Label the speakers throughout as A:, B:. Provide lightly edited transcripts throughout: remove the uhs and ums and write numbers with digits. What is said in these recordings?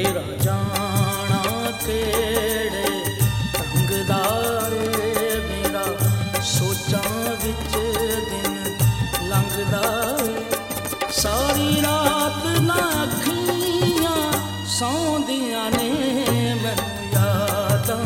A: तेरा जाना केड़े ढंग दा ए मेरा सोचां विच दिन लंघदा ए सारी रात ना अखियां सौंदियां ने मैनू यादां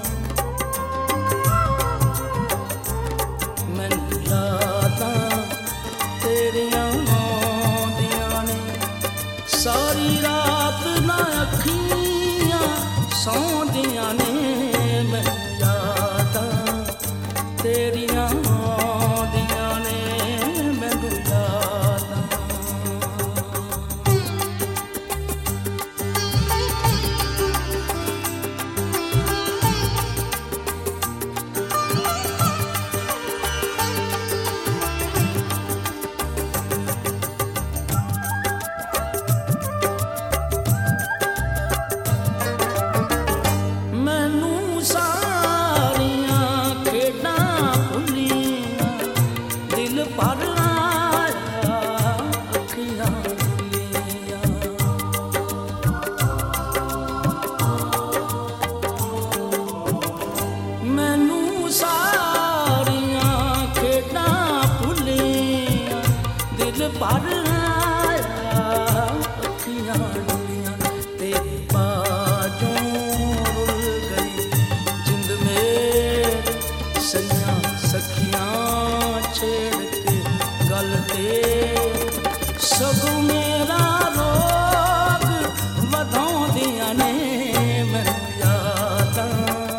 A: सारी रात ना अखियां सौंदियां ने मैनू यादां तेरियां आउंदियां ने मैनू यादां पर आया अखियां डुलियां तेरे बाजों रुल गई जिंद में सैयां सखियां छेड़ के गल ते सगों मेरा रोग वधाउंदियां ने मैनू यादां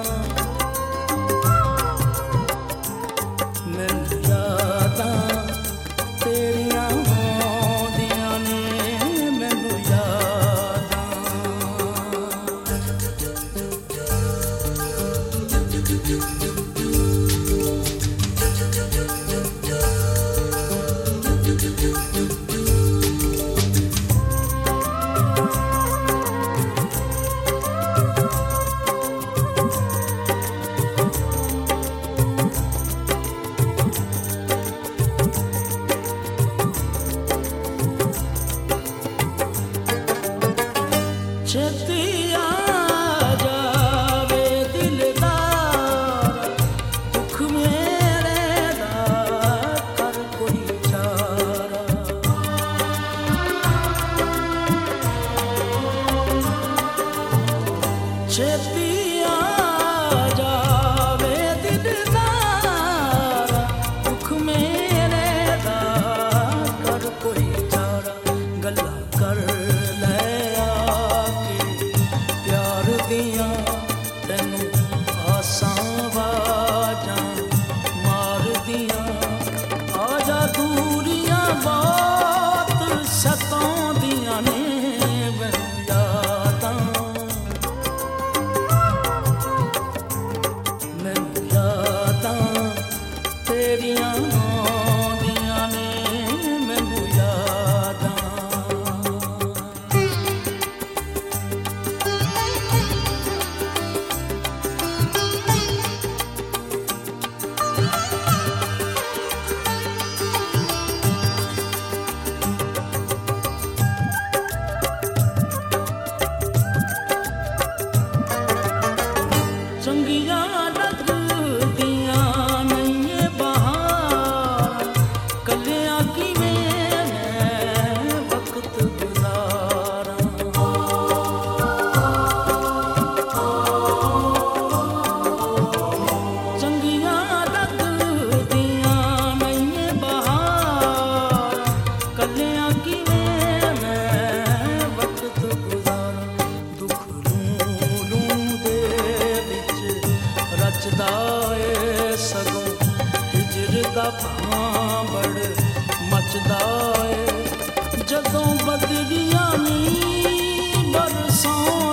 A: मैनू यादां तेरियां छेती आ जावे दिलदार दुख मेरे दा कर कोई चारा छेती आ जावे दिलदार दुख मेरे दा कर कोई चारा गल्ला कर तेनू आसां वाजां मारदियां आजा दूरियां बहुत सताउंदियां ने मैनू यादां मैनू यादां तेरियां आउंदियां ने मैनू यादां चंगियां लगदियां नहीं बहार कलियां किवें मैं वक्त गुजारां चंगियां लगदियां नहीं बहार कलियां किवें मैं वक्त गुजारां दुख रचदा ए सगों हिजर दा भांबड़ मचदा ए जदों बदलियां नी बरसों